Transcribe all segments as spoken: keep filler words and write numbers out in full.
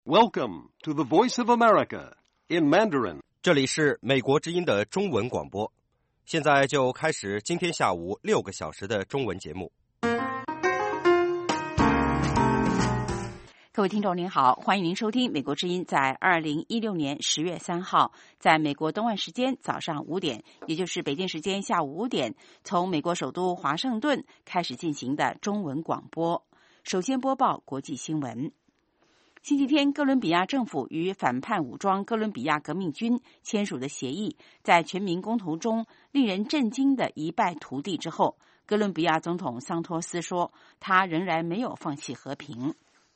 Welcome to the Voice of America in Mandarin. 这里是美国之音的中文广播，现在就开始今天下午六个小时的中文节目。 各位听众您好，欢迎您收听美国之音在二零一六年十月三号在美国东岸时间早上五点，也就是北京时间下午五点，从美国首都华盛顿开始进行的中文广播。首先播报国际新闻。星期天，哥伦比亚政府与反叛武装哥伦比亚革命军签署的协议，在全民公投中令人震惊的一败涂地之后，哥伦比亚总统桑托斯说，他仍然没有放弃和平。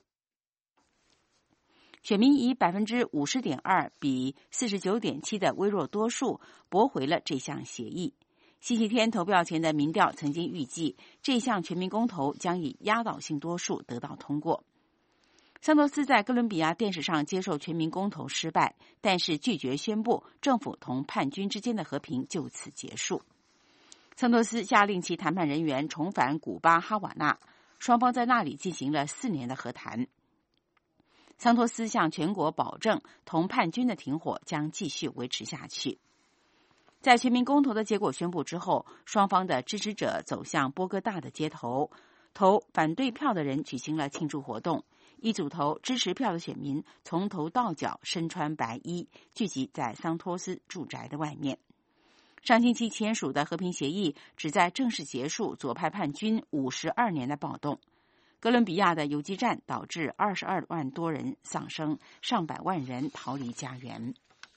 选民以 百分之五十点二 比 四十九点七 的微弱多数驳回了这项协议。星期天投票前的民调曾经预计，这项全民公投将以压倒性多数得到通过。桑托斯在哥伦比亚电视上接受全民公投失败，但是拒绝宣布政府同叛军之间的和平就此结束。桑托斯下令其谈判人员重返古巴哈瓦那，双方在那里进行了四年的和谈。桑托斯向全国保证，同叛军的停火将继续维持下去。在全民公投的结果宣布之后，双方的支持者走向波哥大的街头，投反对票的人举行了庆祝活动。一组投支持票的选民从头到脚身穿白衣，聚集在桑托斯住宅的外面。上星期签署的和平协议旨在正式结束左派叛军五十二年的暴动。哥伦比亚的游击战导致二十二万多人丧生，上百万人逃离家园。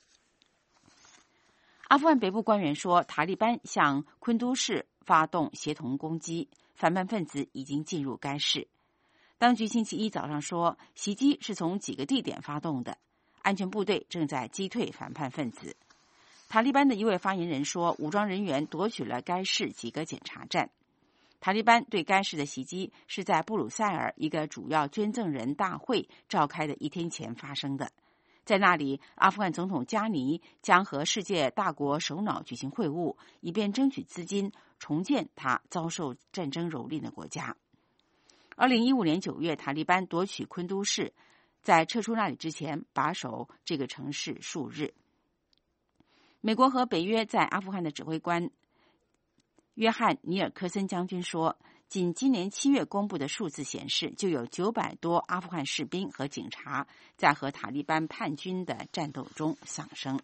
阿富汗北部官员说，塔利班向昆都士发动协同攻击，反叛分子已经进入该市。当局星期一早上说，袭击是从几个地点发动的，安全部队正在击退反叛分子。塔利班的一位发言人说，武装人员夺取了该市几个检查站。塔利班对该市的袭击是在布鲁塞尔一个主要捐赠人大会召开的一天前发生的。在那里，阿富汗总统加尼将和世界大国首脑举行会晤，以便争取资金重建他遭受战争蹂躏的国家。二零一五年九月，塔利班夺取昆都士，在撤出那里之前把守这个城市数日。美国和北约在阿富汗的指挥官约翰·尼尔科森将军说，仅今年七月公布的数字显示，就有九百多阿富汗士兵和警察在和塔利班叛军的战斗中丧生。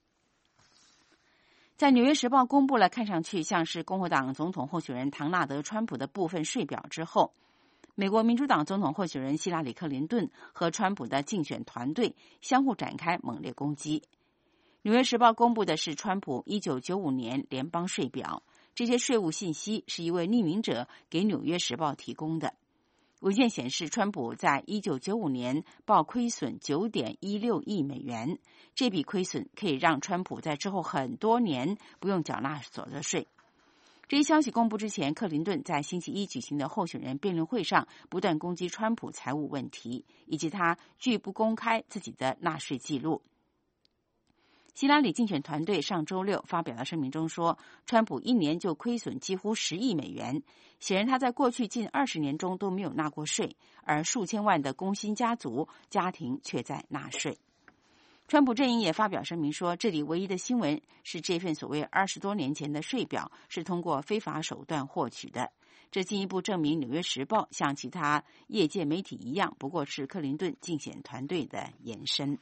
在《纽约时报》公布了看上去像是共和党总统候选人唐纳德·川普的部分税表之后，美国民主党总统候选人希拉里·克林顿和川普的竞选团队相互展开猛烈攻击。《纽约时报》公布的是川普一九九五年联邦税表，这些税务信息是一位匿名者给《纽约时报》提供的。文件显示，川普在一九九五年报亏损 九点一六亿美元，这笔亏损可以让川普在之后很多年不用缴纳所得税。这一消息公布之前，克林顿在星期一举行的候选人辩论会上不断攻击川普财务问题，以及他拒不公开自己的纳税记录。希拉里竞选团队上周六发表的声明中说，川普一年就亏损几乎十亿美元，显然他在过去近二十年中都没有纳过税，而数千万的工薪家族家庭却在纳税。川普阵营也发表声明说，这里唯一的新闻是这份所谓二十多年前的税表是通过非法手段获取的。这进一步证明《纽约时报》像其他业界媒体一样，不过是克林顿竞选团队的延伸。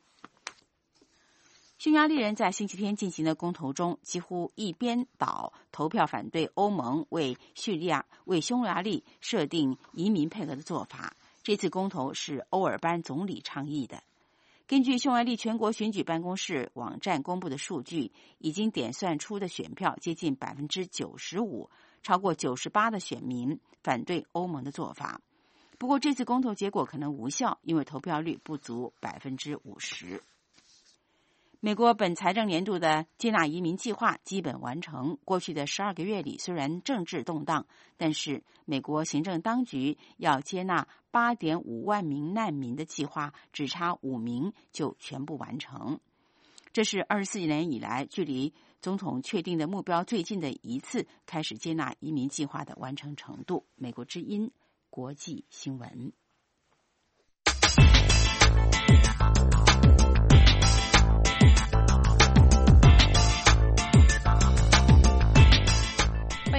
匈牙利人在星期天进行的公投中，几乎一边倒投票反对欧盟为叙利亚为匈牙利设定移民配额的做法。这次公投是欧尔班总理倡议的。根据匈牙利全国选举办公室网站公布的数据，已经点算出的选票接近 百分之九十五， 超过九十八的选民反对欧盟的做法。不过这次公投结果可能无效，因为投票率不足 百分之五十。美国本财政年度的接纳移民计划基本完成。过去的十二个月里，虽然政治动荡，但是美国行政当局要接纳 八点五万名难民的计划只差五名就全部完成。这是二十四年以来距离总统确定的目标最近的一次开始接纳移民计划的完成程度。美国之音国际新闻。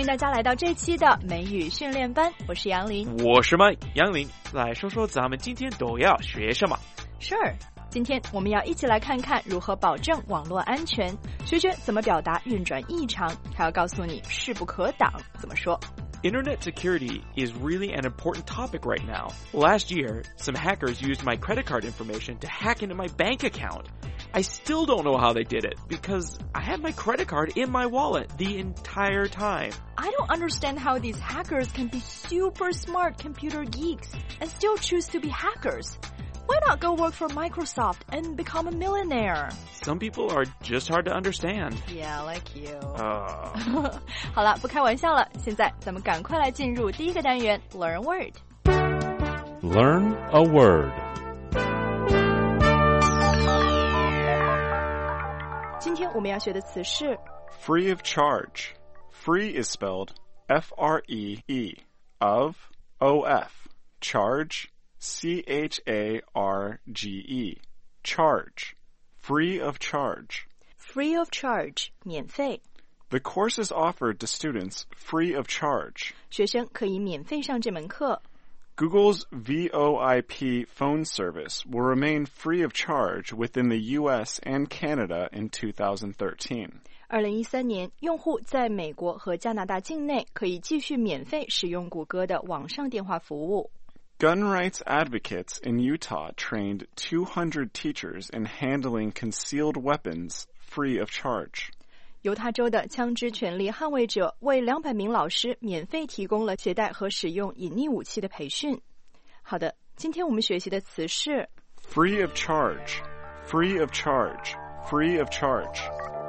大家来到这期的美语训练班，我是杨林， 我是 Mike 杨林，来说说咱们今天都要学什么 Sure， 今天我们要一起来看看如何保证网络安全，学学怎么表达运转异常，还要告诉你势不可挡怎么说。 Internet security is really an important topic right now. Last year, some hackers used my credit card information to hack into my bank account. I still don't know how they did it because I had my credit card in my wallet the entire time. I don't understand how these hackers can be super smart computer geeks and still choose to be hackers. Why not go work for Microsoft and become a millionaire? Some people are just hard to understand. Yeah, like you. Uh... 好了，不开玩笑了，现在咱们赶快来进入第一个单元 Learn Word. Learn a word. 今天我们要学的词是 Free of charge. Free is spelled F R E E. Of, O F. Charge, C H A R G E. Charge. Free of charge. Free of charge, 免费。 The course is offered to students free of charge. 学生可以免费上这门课。 Google's V O I P phone service will remain free of charge within the U S and Canada in two thousand thirteen. 二零一三年，用户在美国和加拿大境内可以继续免费使用谷歌的网上电话服务。 Gun rights advocates in Utah trained two hundred teachers in handling concealed weapons free of charge. 犹他州的枪支权利捍卫者为两百名老师免费提供了携带和使用隐匿武器的培训。好的，今天我们学习的词是 Free of charge, free of charge, free of charge.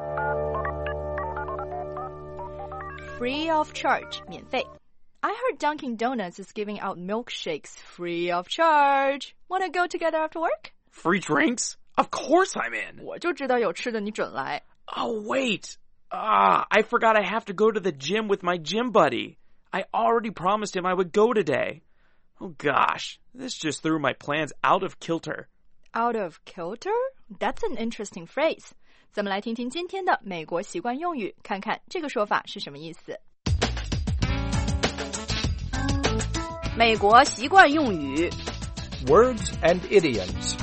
Free of charge, 免费。I heard Dunkin' Donuts is giving out milkshakes free of charge. Wanna go together after work? Free drinks? Of course I'm in. 我就知道有吃的你准来。 Oh, wait. Ah, I forgot I have to go to the gym with my gym buddy. I already promised him I would go today. Oh gosh, this just threw my plans out of kilter. Out of kilter? That's an interesting phrase. 咱们来听听今天的美国习惯用语，看看这个说法是什么意思。 美国习惯用语 Words and idioms.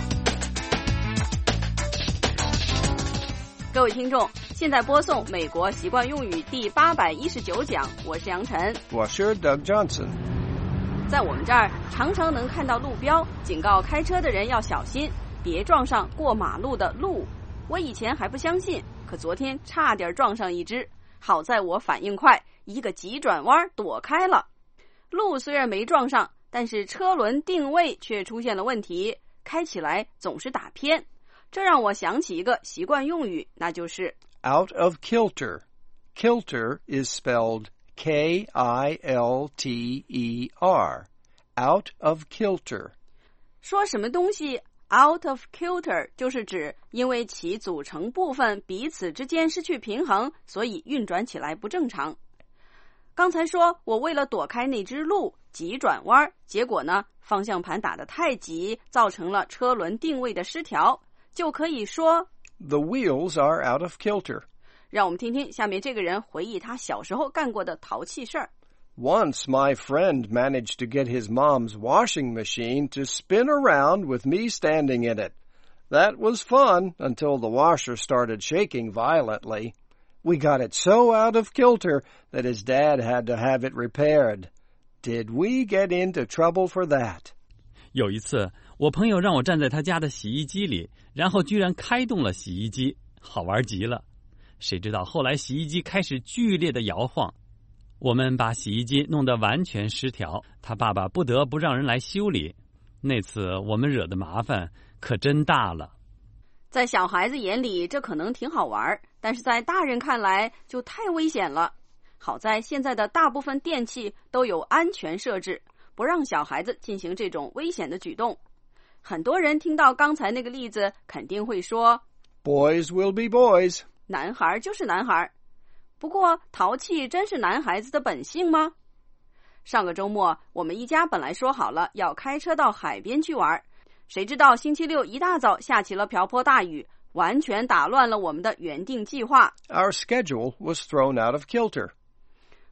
各位听众，现在播送美国习惯用语第八百一十九讲，我是杨晨， 我是 Doug Johnson. 在我们这儿常常能看到路标，警告开车的人要小心，别撞上过马路的鹿。我以前还不相信，可昨天差点撞上一只，好在我反应快，一个急转弯躲开了。鹿虽然没撞上，但是车轮定位却出现了问题，开起来总是打偏。这让我想起一个习惯用语，那就是 Out of kilter. Kilter is spelled K I L T E R. Out of kilter. 说什么东西 out of kilter 就是指因为其组成部分彼此之间失去平衡，所以运转起来不正常。刚才说我为了躲开那只鹿急转弯，结果呢方向盘打得太急，造成了车轮定位的失调，就可以说 The wheels are out of kilter. 让我们听听下面这个人回忆他小时候干过的淘气事儿。 Once my friend managed to get his mom's washing machine to spin around with me standing in it. That was fun until the washer started shaking violently. We got it so out of kilter that his dad had to have it repaired. Did we get into trouble for that? 有一次，我朋友让我站在他家的洗衣机里，然后居然开动了洗衣机，好玩极了。谁知道后来洗衣机开始剧烈的摇晃，我们把洗衣机弄得完全失调，他爸爸不得不让人来修理。那次我们惹的麻烦可真大了。 在小孩子眼里这可能挺好玩，但是在大人看来就太危险了。好在现在的大部分电器都有安全设置，不让小孩子进行这种危险的举动。很多人听到刚才那个例子肯定会说 Boys will be boys. 男孩就是男孩。不过淘气真是男孩子的本性吗？上个周末我们一家本来说好了要开车到海边去玩，谁知道星期六一大早下起了瓢泼大雨，完全打乱了我们的原定计划。 Our schedule was thrown out of kilter.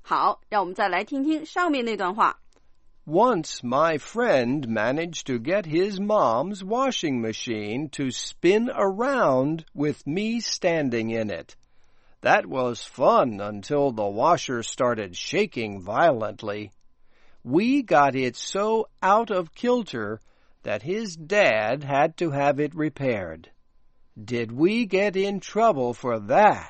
好，让我们再来听听上面那段话。 Once my friend managed to get his mom's washing machine to spin around with me standing in it. That was fun until the washer started shaking violently. We got it so out of kilter that his dad had to have it repaired. Did we get in trouble for that?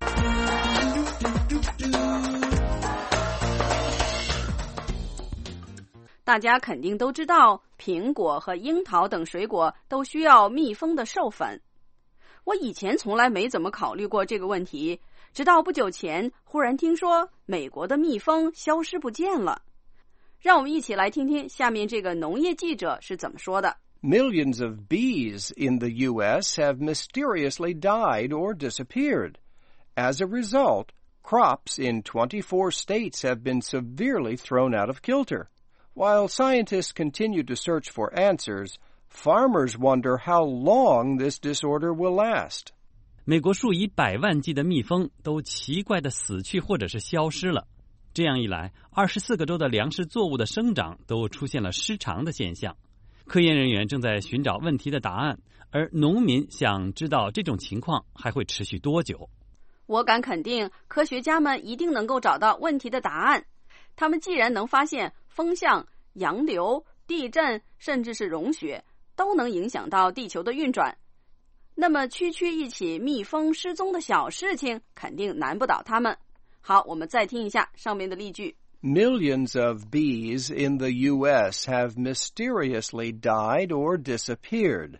大家肯定都知道，苹果和樱桃等水果都需要密封的授粉。我以前从来没怎么考虑过这个问题，直到不久前忽然听说美国的蜜蜂消失不见了。让我们一起来听听下面这个农业记者是怎么说的。 Millions of bees in the U S have mysteriously died or disappeared. As a result, crops in twenty-four states have been severely thrown out of kilter.While scientists continue to search for answers, farmers wonder how long this disorder will last. 美国数以百万计的蜜蜂都奇怪地死去或者是消失了。这样一来，二十四个州的粮食作物的生长都出现了失常的现象。科研人员正在寻找问题的答案，而农民想知道这种情况还会持续多久。 我敢肯定，科学家们一定能够找到问题的答案。他们既然能发现风向、洋流、地震，甚至是融雪，都能影响到地球的运转，那么区区一起蜜蜂失踪的小事情，肯定难不倒他们。好，我们再听一下上面的例句。 Millions of bees in the U S have mysteriously died or disappeared.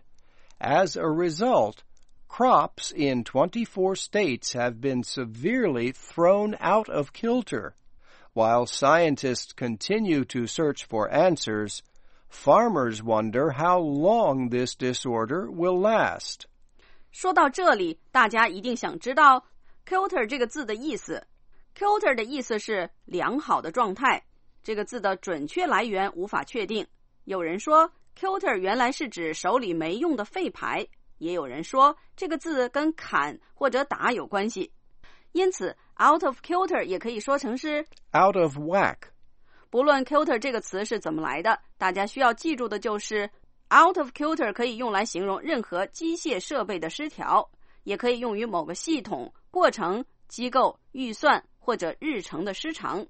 As a result, crops in twenty-four states have been severely thrown out of kilter.While scientists continue to search for answers, farmers wonder how long this disorder will last. 说到这里，大家一定想知道 kilter 这个字的意思。kilter 的意思是良好的状态，这个字的准确来源无法确定。有人说 kilter 原来是指手里没用的废牌，也有人说这个字跟砍或者打有关系。因此 out of kilter 也可以说成是 out of whack。 不论 kilter 这个词是怎么来的，大家需要记住的就是 out of kilter 可以用来形容任何机械设备的失调，也可以用于某个系统、过程、机构、预算或者日程的失常。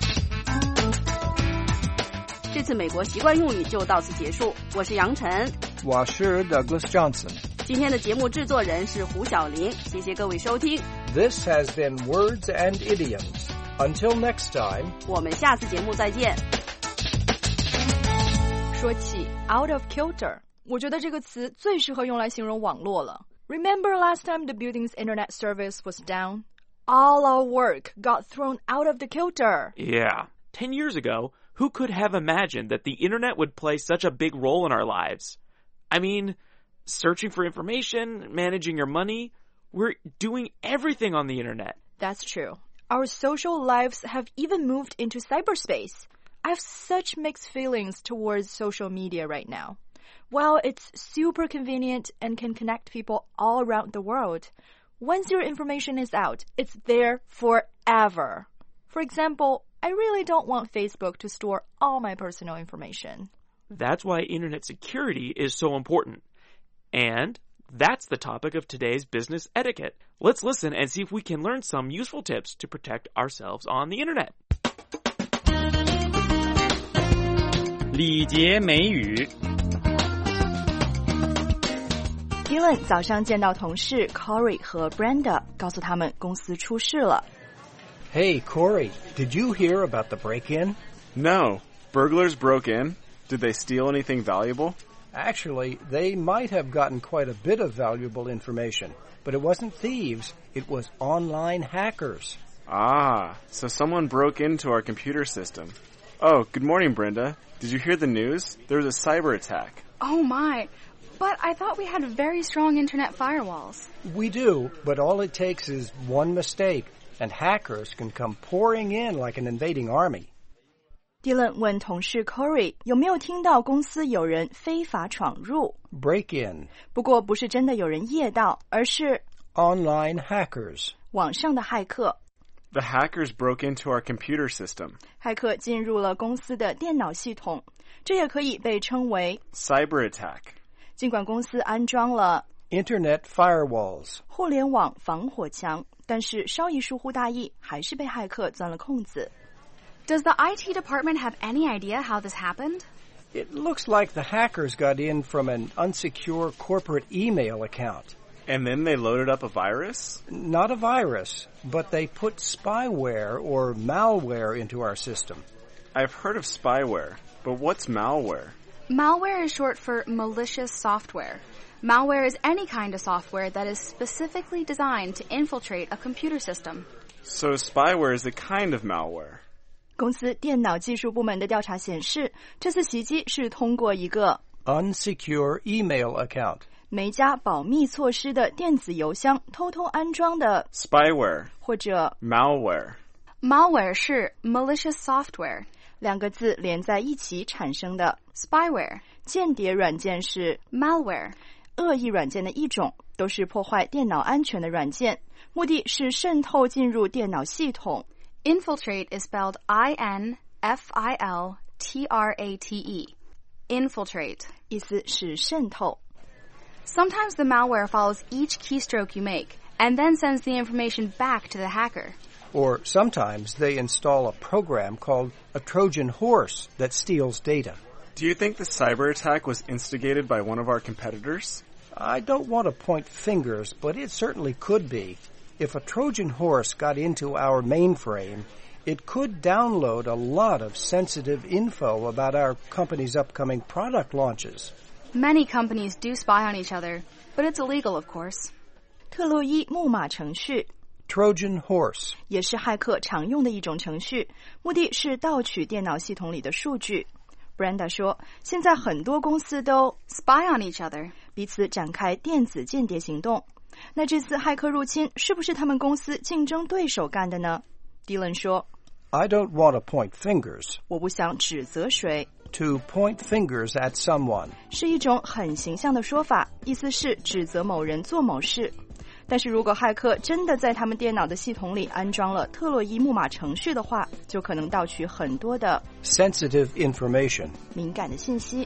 这次美国习惯用语就到此结束，我是杨晨， 我是 Douglas Johnson。 今天的节目制作人是胡晓玲，谢谢各位收听。 This has been Words and Idioms. Until next time, 我们下次节目再见。 说起 out of kilter， 我觉得这个词最适合用来形容网络了。Remember last time the building's internet service was down? All our work got thrown out of the kilter. Yeah. Ten years ago, who could have imagined that the internet would play such a big role in our lives? I mean, searching for information, managing your money, we're doing everything on the internet. That's true. Our social lives have even moved into cyberspace. I have such mixed feelings towards social media right now. While it's super convenient and can connect people all around the world, once your information is out, it's there forever. For example, I really don't want Facebook to store all my personal information. That's why internet security is so important. And that's the topic of today's business etiquette. Let's listen and see if we can learn some useful tips to protect ourselves on the internet. 礼节美语。 Dylan 早上见到同事 Corey 和 Brenda， 告诉他们公司出事了。 Hey, Corey, did you hear about the break-in? No. Burglars broke in. Did they steal anything valuable? Actually, they might have gotten quite a bit of valuable information, but it wasn't thieves, it was online hackers. Ah, so someone broke into our computer system. Oh, good morning, Brenda. Did you hear the news? There was a cyber attack. Oh, my. But I thought we had very strong internet firewalls. We do, but all it takes is one mistake, and hackers can come pouring in like an invading army. Dylan 问同事 Corey 有没有听到公司有人非法闯入 Break in. 不过不是真的有人夜盗，而是 Online hackers. 网上的骇客。 The hackers broke into our computer system. 骇客进入了公司的电脑系统，这也可以被称为 cyber attack. 尽管公司安装了 Internet firewalls. 互联网防火墙，但是稍一疏忽大意，还是被骇客钻了空子。 Does the I T department have any idea how this happened? It looks like the hackers got in from an unsecure corporate email account. And then they loaded up a virus? Not a virus, but they put spyware or malware into our system. I've heard of spyware, but what's malware? Malware is short for malicious software. Malware is any kind of software that is specifically designed to infiltrate a computer system. So spyware is a kind of malware. 公司电脑技术部门的调查显示，这次袭击是通过一个 unsecure email account. 没加保密措施的电子邮箱偷偷安装的 spyware 或者 malware. Malware 是 malicious software. 两个字连在一起产生的 spyware. 间谍软件是 malware. 恶意软件的一种，都是破坏电脑安全的软件，目的是渗透进入电脑系统。 Infiltrate is spelled I N F I L T R A T E. Infiltrate. 意思是渗透。 Sometimes the malware follows each keystroke you make and then sends the information back to the hacker. Or sometimes they install a program called a Trojan horse that steals data. Do you think the cyber attack was instigated by one of our competitors? I don't want to point fingers, but it certainly could be. If a Trojan horse got into our mainframe, it could download a lot of sensitive info about our company's upcoming product launches. Many companies do spy on each other, but it's illegal, of course. 特洛伊木马程序 Trojan horse 也是骇客常用的一种程序，目的是盗取电脑系统里的数据。Brenda 说，现在很多公司都 spy on each other， 彼此展开电子间谍行动。那这次骇客入侵是不是他们公司竞争对手干的呢？ Dylan 说 I don't want to point fingers. 我不想指责谁。 To point fingers at someone 是一种很形象的说法，意思是指责某人做某事。但是如果骇客真的在他们电脑的系统里安装了特洛伊木马程序的话，就可能盗取很多的 sensitive information 敏感的信息。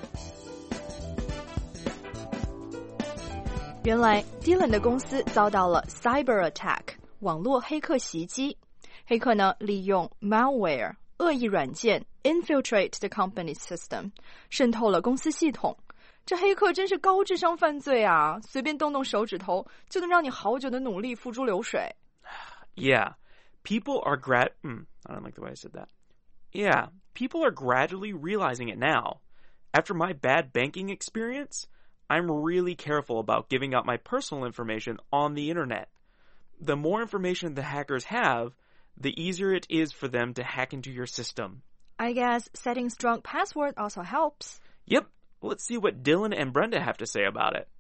原来 Dylan 的公司遭到了 cyber attack 网络黑客袭击。黑客呢，利用 malware 恶意软件 infiltrate the company system 渗透了公司系统。这黑客真是高智商犯罪啊，随便动动手指头就能让你好久的努力付诸流水。 Yeah, people are grad... Mm, I don't like the way I said that. Yeah, people are gradually realizing it now. After my bad banking experience, I'm really careful about giving out my personal information on the internet. The more information the hackers have, the easier it is for them to hack into your system. I guess setting strong password also helps. Yep. Let's see what Dylan and Brenda have to say about it.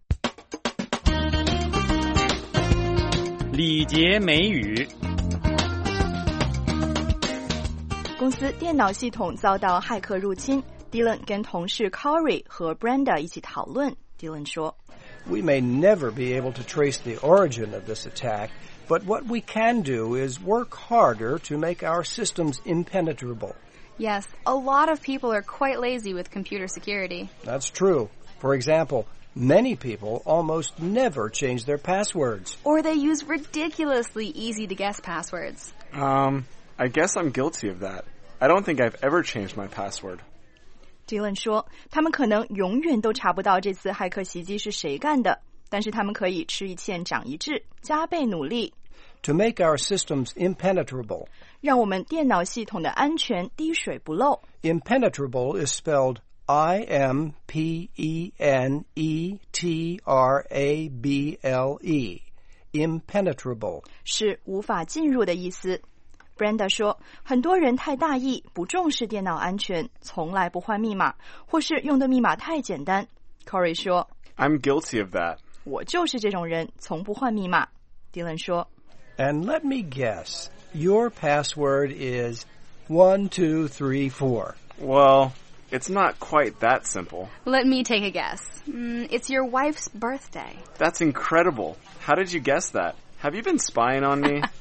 礼节美语。 公司电脑系统遭到骇客入侵 ，Dylan 跟同事 Corey 和 Brenda 一起讨论。Dylan 说 We may never be able to trace the origin of this attack, but what we can do is work harder to make our systems impenetrable. Yes, a lot of people are quite lazy with computer security. That's true. For example, many people almost never change their passwords. Or they use ridiculously easy-to-guess passwords. Um, I guess I'm guilty of that. I don't think I've ever changed my password. Dylan 说，他们可能永远都查不到这次骇客袭击是谁干的，但是他们可以吃一堑长一智，加倍努力。 To make our systems impenetrable. 让我们电脑系统的安全滴水不漏。 Impenetrable is spelled I M P E N E T R A B L E. Impenetrable. 是无法进入的意思。Brenda 说，很多人太大意，不重视电脑安全，从来不换密码，或是用的密码太简单。Corey 说 I'm guilty of that. 我就是这种人，从不换密码。Dylan 说 And let me guess, your password is one two three four. Well, it's not quite that simple. Let me take a guess. Mm, it's your wife's birthday. That's incredible. How did you guess that? Have you been spying on me?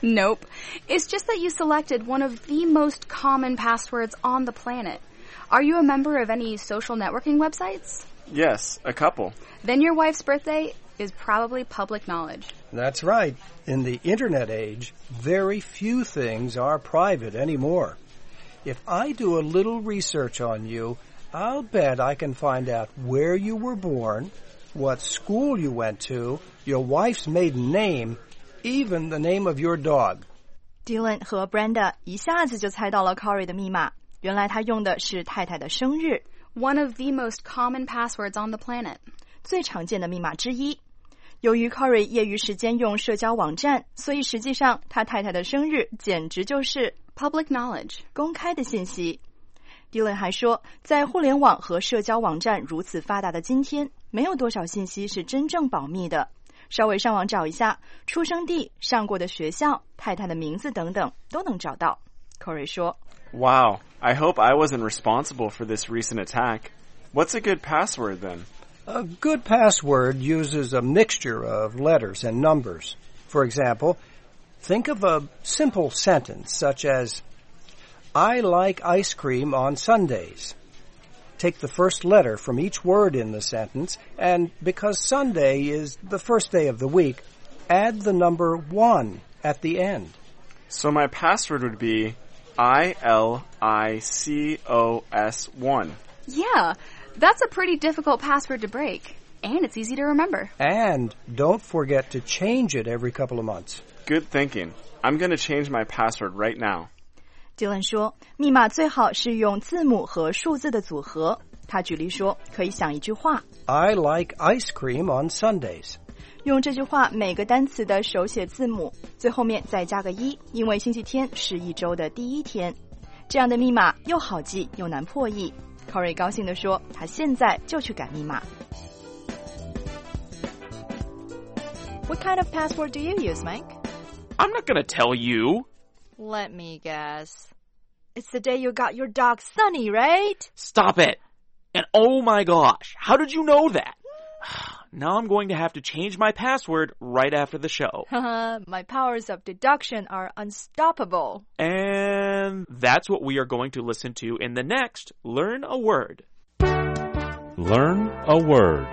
Nope. It's just that you selected one of the most common passwords on the planet. Are you a member of any social networking websites? Yes, a couple. Then your wife's birthday is probably public knowledge. That's right. In the Internet age, very few things are private anymore. If I do a little research on you, I'll bet I can find out where you were born, what school you went to, your wife's maiden name, even the name of your dog. Dylan 和 Brenda 一下子就猜到了 Corey 的密码，原来他用的是太太的生日。 One of the most common passwords on the planet. 最常见的密码之一。由于 Corey 业余时间用社交网站，所以实际上他太太的生日简直就是 public knowledge， 公开的信息。Dylan 还说，在互联网和社交网站如此发达的今天，没有多少信息是真正保密的。稍微上网找一下，出生地、上过的学校、太太的名字等等都能找到。Corey 说 Wow, I hope I wasn't responsible for this recent attack. What's a good password then? A good password uses a mixture of letters and numbers. For example, think of a simple sentence such as, I like ice cream on Sundays. Take the first letter from each word in the sentence, and because Sunday is the first day of the week, add the number one at the end. So my password would be I L I C O S one. Yeah, that's a pretty difficult password to break, and it's easy to remember. And don't forget to change it every couple of months. Good thinking. I'm going to change my password right now. Dylan 说，密码最好是用字母和数字的组合。他举例说，可以想一句话 I like ice cream on Sundays. 用这句话每个单词的手写字母，最后面再加个一，因为星期天是一周的第一天。这样的密码又好记又难破译。Corey 高兴地说，他现在就去改密码。What kind of password do you use, Mike? I'm not going to tell you. Let me guess. It's the day you got your dog Sunny, right? Stop it. And oh my gosh, how did you know that? Now I'm going to have to change my password right after the show. My powers of deduction are unstoppable. And that's what we are going to listen to in the next Learn a Word. Learn a word.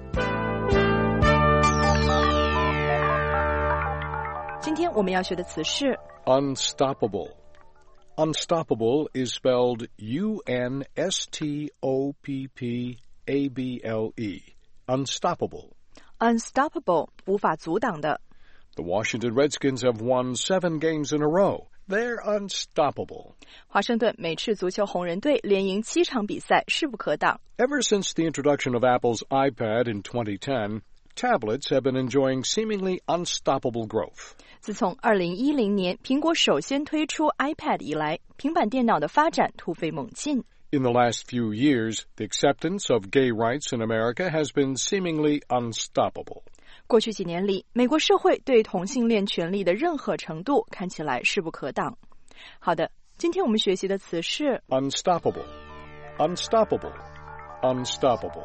Today we will learn Unstoppable. Unstoppable is spelled U N S T O P P A B L E. Unstoppable. Unstoppable, 无法阻挡的。 The Washington Redskins have won seven games in a row. They're unstoppable. 华盛顿美式足球红人队连赢七场比赛，势不可挡。 Ever since the introduction of Apple's iPad in twenty ten, tablets have been enjoying seemingly unstoppable growth. 自从二零一零年苹果首先推出 iPad 以来，平板电脑的发展突飞猛进。 In the last few years, the acceptance of gay rights in America has been seemingly unstoppable. 过去几年里，美国社会对同性恋权利的任何程度看起来势不可挡。好的，今天我们学习的词是 Unstoppable. Unstoppable. Unstoppable.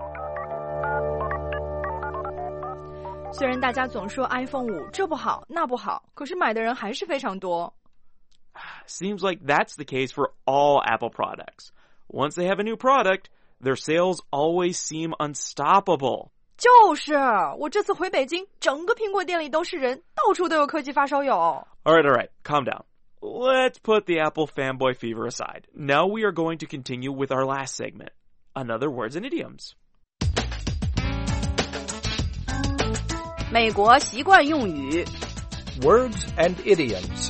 虽然大家总说 iPhone 五这不好那不好，可是买的人还是非常多。 Seems like that's the case for all Apple products. Once they have a new product, their sales always seem unstoppable. 就是，我这次回北京，整个苹果店里都是人，到处都有科技发烧友。 All right, all right, calm down. Let's put the Apple fanboy fever aside. Now we are going to continue with our last segment, Another Words and Idioms. 美国习惯用语 Words and idioms.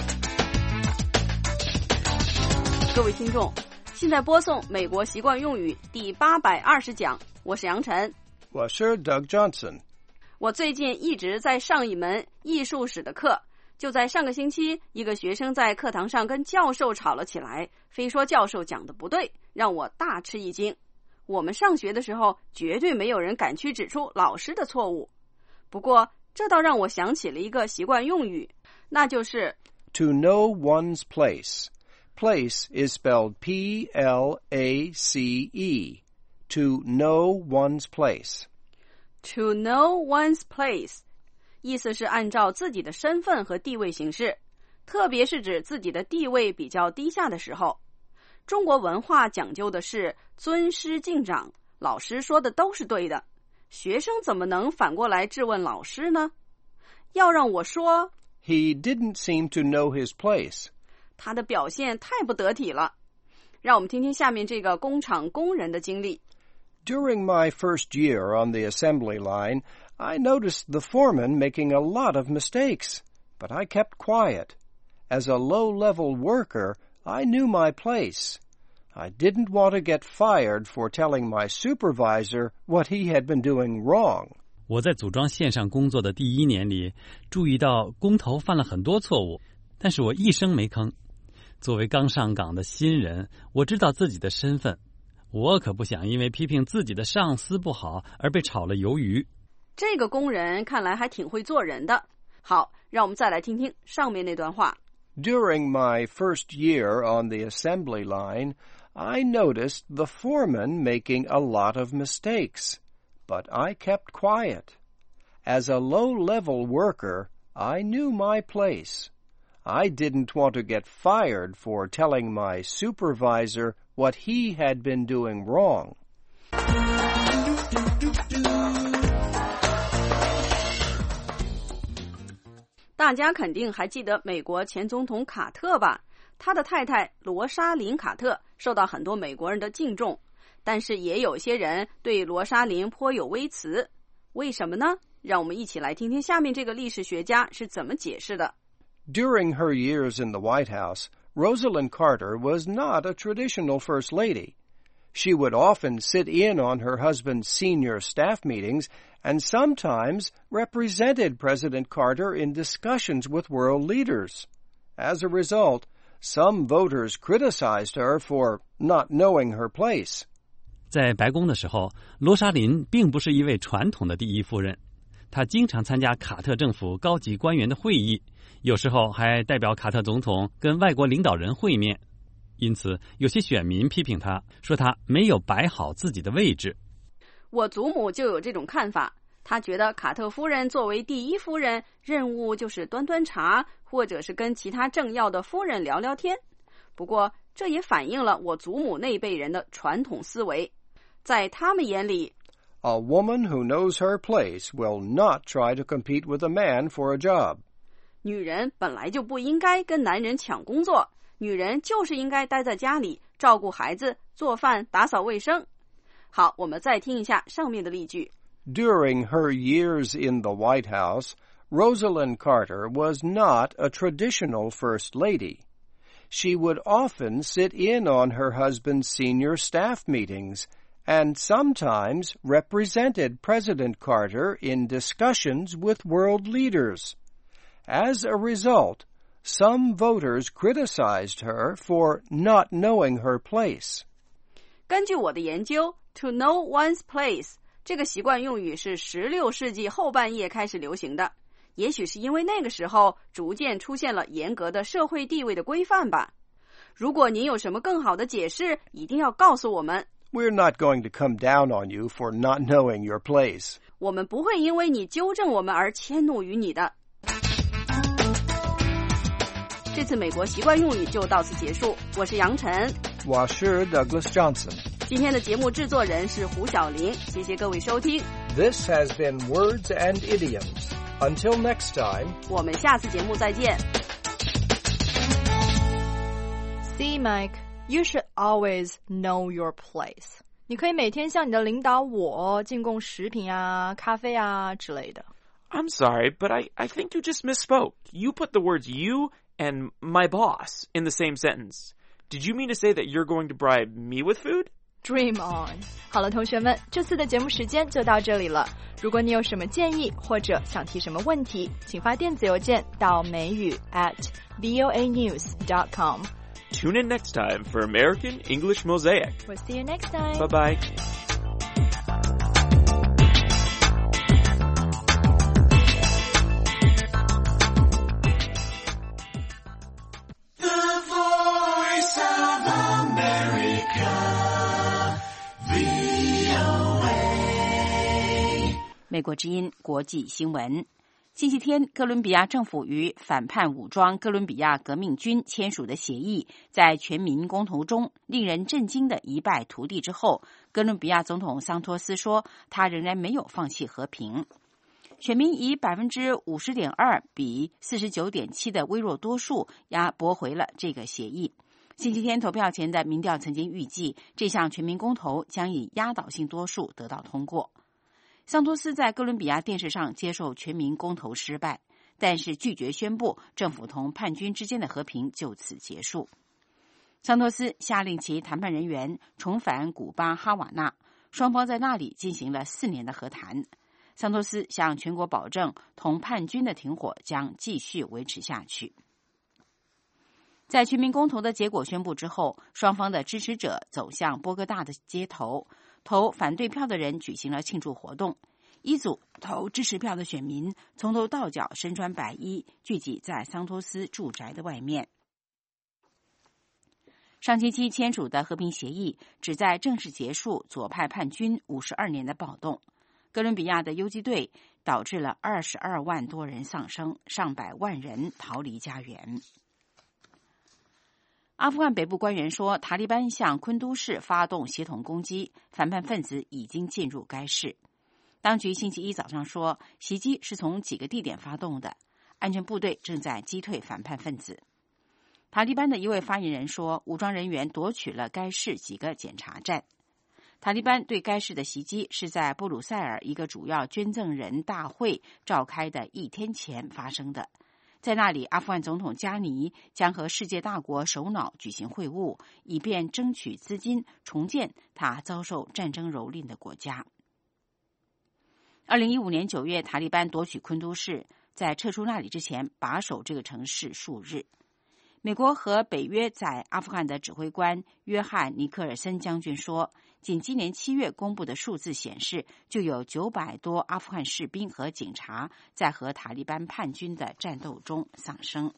各位听众，现在播送美国习惯用语第八百二十讲，我是杨晨。 我是 Doug Johnson. 我最近一直在上一门艺术史的课，就在上个星期，一个学生在课堂上跟教授吵了起来，非说教授讲的不对，让我大吃一惊。我们上学的时候，绝对没有人敢去指出老师的错误。不过，这倒让我想起了一个习惯用语，那就是 To know one's place. Place is spelled P L A C E. To know one's place. To know one's place. 意思是按照自己的身份和地位行事，特别是指自己的地位比较低下的时候。中国文化讲究的是尊师敬长，老师说的都是对的，学生怎么能反过来质问老师呢？要让我说 He didn't seem to know his place. 他的表现太不得体了。让我们听听下面这个工厂工人的经历。 During my first year on the assembly line, I noticed the foreman making a lot of mistakes, but I kept quiet. As a low-level worker, I knew my place. I didn't want to get fired for telling my supervisor what he had been doing wrong. 我在组装线上工作的第一年里，注意到工头犯了很多错误，但是我一声没吭。作为刚上岗的新人，我知道自己的身份，我可不想因为批评自己的上司不好而被炒了鱿鱼。 这个工人看来还挺会做人的。好，让我们再来听听上面那段话。 During my first year on the assembly line, I noticed the foreman making a lot of mistakes, but I kept quiet. As a low-level worker, I knew my place. I didn't want to get fired for telling my supervisor what he had been doing wrong. 大家肯定还记得美国前总统卡特吧？他的太太罗莎琳·卡特受到很多美国人的敬重，但是也有些人对罗莎琳颇有微词。为什么呢？让我们一起来听听下面这个历史学家是怎么解释的。 During her years in the White House, Rosalind Carter was not a traditional First Lady. She would often sit in on her husband's senior staff meetings and sometimes represented President Carter in discussions with world leaders. As a result, some voters criticized her for not knowing her place. 在白宫的时候，罗莎琳并不是一位传统的第一夫人，她经常参加卡特政府高级官员的会议，有时候还代表卡特总统跟外国领导人会面。因此，有些选民批评他，说他没有摆好自己的位置。 我祖母就有这种看法，她觉得卡特夫人作为第一夫人，任务就是端端茶，或者是跟其他政要的夫人聊聊天。不过，这也反映了我祖母那辈人的传统思维。在他们眼里 A woman who knows her place will not try to compete with a man for a job. 女人本来就不应该跟男人抢工作，女人就是应该待在家里，照顾孩子，做饭，打扫卫生。好，我们再听一下上面的例句。 During her years in the White House, Rosalind Carter was not a traditional First Lady. She would often sit in on her husband's senior staff meetings and sometimes represented President Carter in discussions with world leaders. As a result, some voters criticized her for not knowing her place. 根据我的研究 ，to know one's place 这个习惯用语是十六世纪后半叶开始流行的，也许是因为那个时候逐渐出现了严格的社会地位的规范吧。如果您有什么更好的解释，一定要告诉我们。 We're not going to come down on you for not knowing your place. 我们不会因为你纠正我们而迁怒于你的。这次美国习惯用语就到此结束，我是杨晨， 我是 Douglas Johnson。 今天的节目制作人是胡小玲，谢谢各位收听。 This has been Words and Idioms. Until next time, 我们下次节目再见。 See, Mike, you should always know your place. 你可以每天向你的领导我进贡食品啊、咖啡啊之类的。 I'm sorry, but I, I think you just misspoke. You put the words you and my boss in the same sentence. Did you mean to say that you're going to bribe me with food? Dream on. 好了，同学们，这次的节目时间就到这里了。如果你有什么建议或者想提什么问题，请发电子邮件到美语 at voa news dot com. Tune in next time for American English Mosaic. We'll see you next time. Bye-bye. America, V O A. 美国之音国际新闻。 星期天，哥伦比亚政府与反叛武装哥伦比亚革命军签署的协议，在全民公投中令人震惊的一败涂地之后，哥伦比亚总统桑托斯说，他仍然没有放弃和平。选民以百分之五十点二比四十九点七的微弱多数压驳回了这个协议。星期天投票前的民调曾经预计，这项全民公投将以压倒性多数得到通过。桑托斯在哥伦比亚电视上接受全民公投失败，但是拒绝宣布政府同叛军之间的和平就此结束。桑托斯下令其谈判人员重返古巴哈瓦那，双方在那里进行了四年的和谈。桑托斯向全国保证，同叛军的停火将继续维持下去。在全民公投的结果宣布之后，双方的支持者走向波哥大的街头，投反对票的人举行了庆祝活动。一组投支持票的选民从头到脚身穿白衣，聚集在桑托斯住宅的外面。上星期签署的和平协议旨在正式结束左派叛军五十二年的暴动。哥伦比亚的游击队导致了二十二万多人丧生，上百万人逃离家园。阿富汗北部官员说，塔利班向昆都市发动协同攻击，反叛分子已经进入该市。当局星期一早上说，袭击是从几个地点发动的，安全部队正在击退反叛分子。塔利班的一位发言人说，武装人员夺取了该市几个检查站。塔利班对该市的袭击是在布鲁塞尔一个主要捐赠人大会召开的一天前发生的。在那里，阿富汗总统加尼将和世界大国首脑举行会晤，以便争取资金重建他遭受战争蹂躏的国家。二零一五年九月，塔利班夺取昆都市，在撤出那里之前，把守这个城市数日。美国和北约在阿富汗的指挥官约翰·尼克尔森将军说，仅今年七月公布的数字显示，就有九百多阿富汗士兵和警察在和塔利班叛军的战斗中丧生。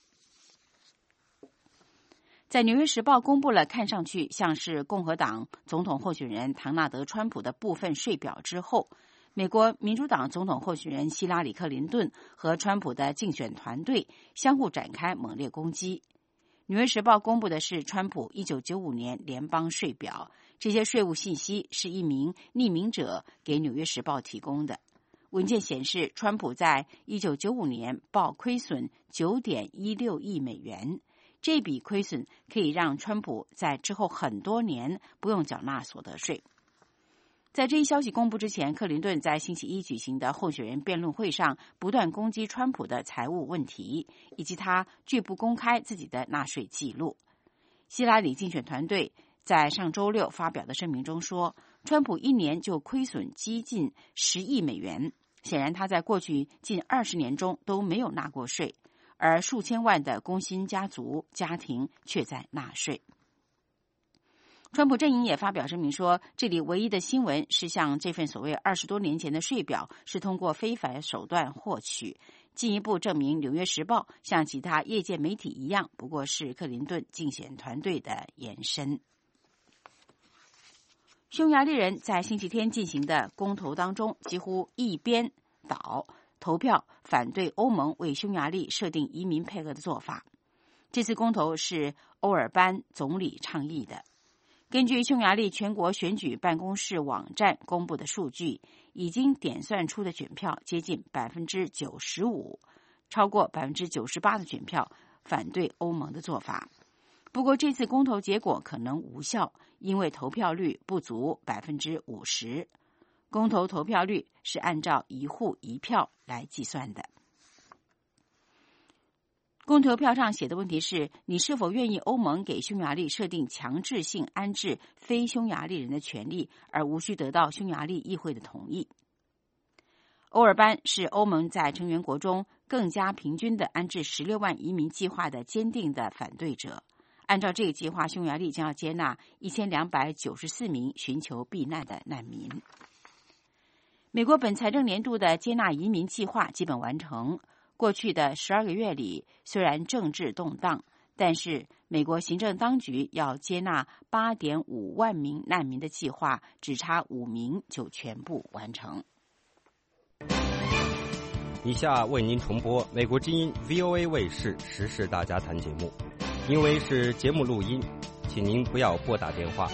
在《纽约时报》公布了看上去像是共和党总统候选人唐纳德·川普的部分税表之后，美国民主党总统候选人希拉里·克林顿和川普的竞选团队相互展开猛烈攻击。《纽约时报》公布的是川普一九九五年联邦税表，这些税务信息是一名匿名者给《纽约时报》提供的。文件显示，川普在一九九五年报亏损 九点一六亿美元，这笔亏损可以让川普在之后很多年不用缴纳所得税。在这一消息公布之前，克林顿在星期一举行的候选人辩论会上不断攻击川普的财务问题，以及他拒不公开自己的纳税记录。希拉里竞选团队在上周六发表的声明中说，川普一年就亏损接近十亿美元，显然他在过去近二十年中都没有纳过税，而数千万的工薪家族家庭却在纳税。川普阵营也发表声明说，这里唯一的新闻是向这份所谓二十多年前的税表是通过非法手段获取，进一步证明《纽约时报》像其他业界媒体一样，不过是克林顿竞选团队的延伸。匈牙利人在星期天进行的公投当中，几乎一边倒投票反对欧盟为匈牙利设定移民配额的做法。这次公投是欧尔班总理倡议的。根据匈牙利全国选举办公室网站公布的数据，已经点算出的选票接近 百分之九十五， 超过 百分之九十八 的选票反对欧盟的做法。不过这次公投结果可能无效，因为投票率不足 百分之五十。 公投投票率是按照一户一票来计算的。公投票上写的问题是，你是否愿意欧盟给匈牙利设定强制性安置非匈牙利人的权利，而无需得到匈牙利议会的同意。欧尔班是欧盟在成员国中更加平均的安置十六万移民计划的坚定的反对者。按照这个计划，匈牙利将要接纳一千两百九十四名寻求避难的难民。美国本财政年度的接纳移民计划基本完成。过去的十二个月里，虽然政治动荡，但是美国行政当局要接纳 八点五万名难民的计划，只差五名就全部完成。 以下为您重播美国之音 V O A 卫视时事大家谈节目，因为是节目录音，请您不要拨打电话。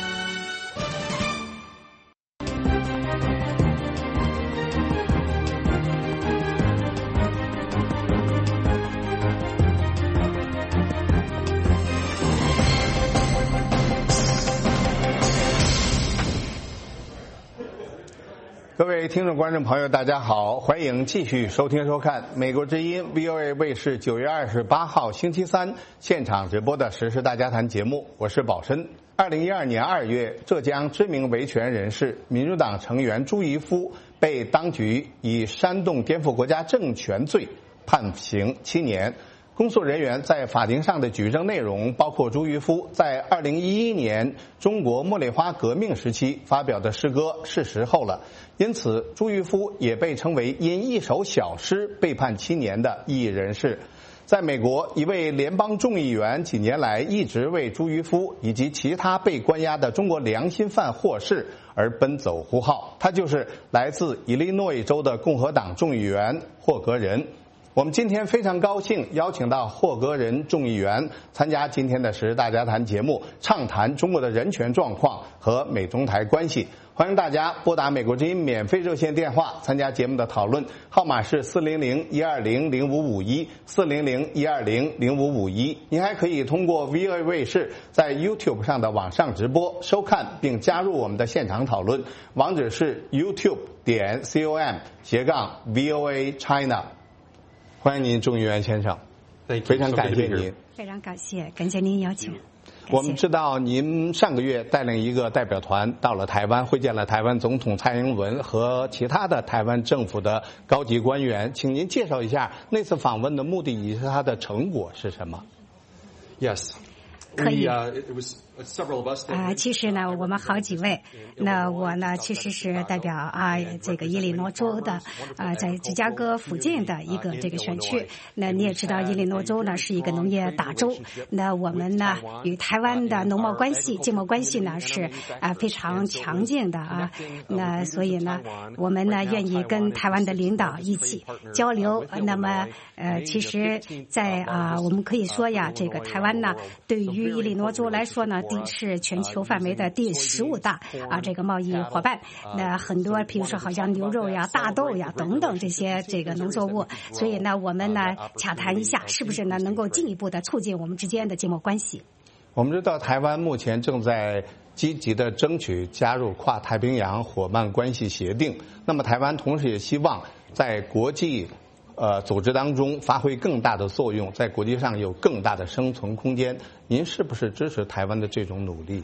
各位听众观众朋友大家好，欢迎继续收听收看美国之音 V O A 卫视九月二十八号星期三现场直播的时事大家谈节目，我是宝生。二零一二年二月，浙江知名维权人士民主党成员朱一夫被当局以煽动颠覆国家政权罪判刑七年。公诉人员在法庭上的举证内容包括朱一夫在二零一一年中国茉莉花革命时期发表的诗歌是时候了，因此朱一夫也被称为因一首小诗被判七年的异议人士。在美国，一位联邦众议员几年来一直为朱一夫以及其他被关押的中国良心犯获释而奔走呼号，他就是来自伊利诺伊州的共和党众议员霍格人。我们今天非常高兴邀请到霍格人众议员参加今天的时事大家谈节目，畅谈中国的人权状况和美中台关系。欢迎大家拨打美国之音免费热线电话参加节目的讨论，号码是四零零一二零零五五一 四零零一二零零五五一。您还可以通过 V O A 卫视在 YouTube 上的网上直播收看并加入我们的现场讨论，网址是 YouTube 点 com 斜杠 V O A China。欢迎您，众议员先生，非常感谢您。 非常感谢，感谢您邀请。 我们知道您上个月带领一个代表团到了台湾，会见了台湾总统蔡英文和其他的台湾政府的高级官员，请您介绍一下那次访问的目的以及它的成果是什么？ Yes. 可以 We, uh, it was several of us. 啊、呃，其实呢，我们好几位，那我呢，其实是代表啊这个伊利诺州的啊、呃，在芝加哥附近的一个这个选区。那你也知道，伊利诺州呢是一个农业大州，那我们呢与台湾的农贸关系、经贸关系呢是啊、呃、非常强劲的啊。那所以呢，我们呢愿意跟台湾的领导一起交流。那么呃，其实在，在啊、呃，我们可以说呀，这个台湾呢，对于伊利诺州来说呢，第是全球范围的第十五大啊这个贸易伙伴。那很多，比如说好像牛肉呀、大豆呀等等这些这个农作物，所以呢，我们呢洽谈一下，是不是呢能够进一步的促进我们之间的经贸关系？ 我们知道，台湾目前正在积极的争取加入跨太平洋伙伴关系协定。那么，台湾同时也希望在国际呃，组织当中发挥更大的作用，在国际上有更大的生存空间。您是不是支持台湾的这种努力？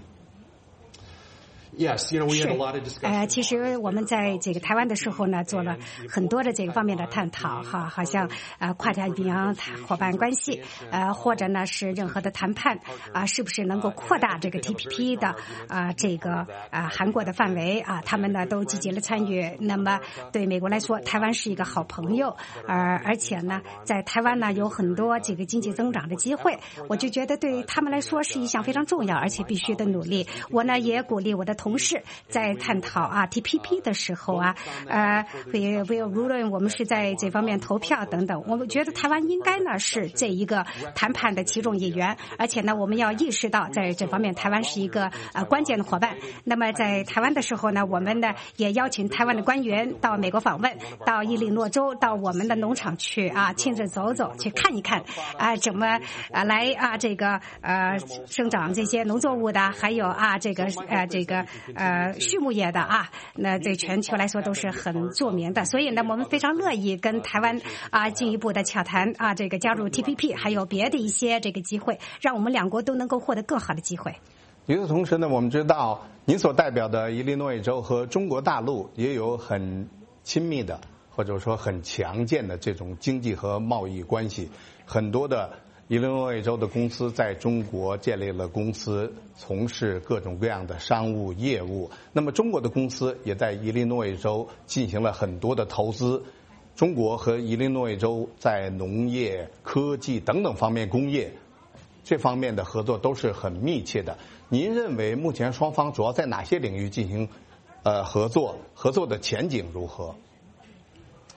Yes, you know, we had a lot of discussion. 呃，其实我们在这个台湾的时候呢，做了很多的这个方面的探讨，哈，好像呃跨太平洋伙伴关系，呃，或者呢是任何的谈判啊、呃，是不是能够扩大这个 T P P 的啊、呃、这个啊、呃、韩国的范围啊，他们呢都积极的参与。那么对美国来说，台湾是一个好朋友，而、呃、而且呢，在台湾呢有很多这个经济增长的机会，我就觉得对他们来说是一项非常重要而且必须的努力。我呢也鼓励我的同事在探讨啊 T P P 的时候啊，呃，为为无论我们是在这方面投票等等，我们觉得台湾应该呢是这一个谈判的其中一员，而且呢，我们要意识到在这方面台湾是一个呃关键的伙伴。那么在台湾的时候呢，我们呢也邀请台湾的官员到美国访问，到伊利诺州，到我们的农场去啊，亲自走走，去看一看啊，怎么啊来啊这个呃生长这些农作物的，还有啊这个呃这个呃。呃，畜牧业的啊，那对全球来说都是很著名的，所以呢，我们非常乐意跟台湾啊进一步的洽谈啊，这个加入 T P P， 还有别的一些这个机会，让我们两国都能够获得更好的机会。 与此同时呢，我们知道您所代表的伊利诺伊州和中国大陆也有很亲密的，或者说很强健的这种经济和贸易关系，很多的伊利诺伊州的公司在中国建立了公司，从事各种各样的商务业务。那么中国的公司也在伊利诺伊州进行了很多的投资。中国和伊利诺伊州在农业、科技等等方面，工业这方面的合作都是很密切的。您认为目前双方主要在哪些领域进行呃合作？合作的前景如何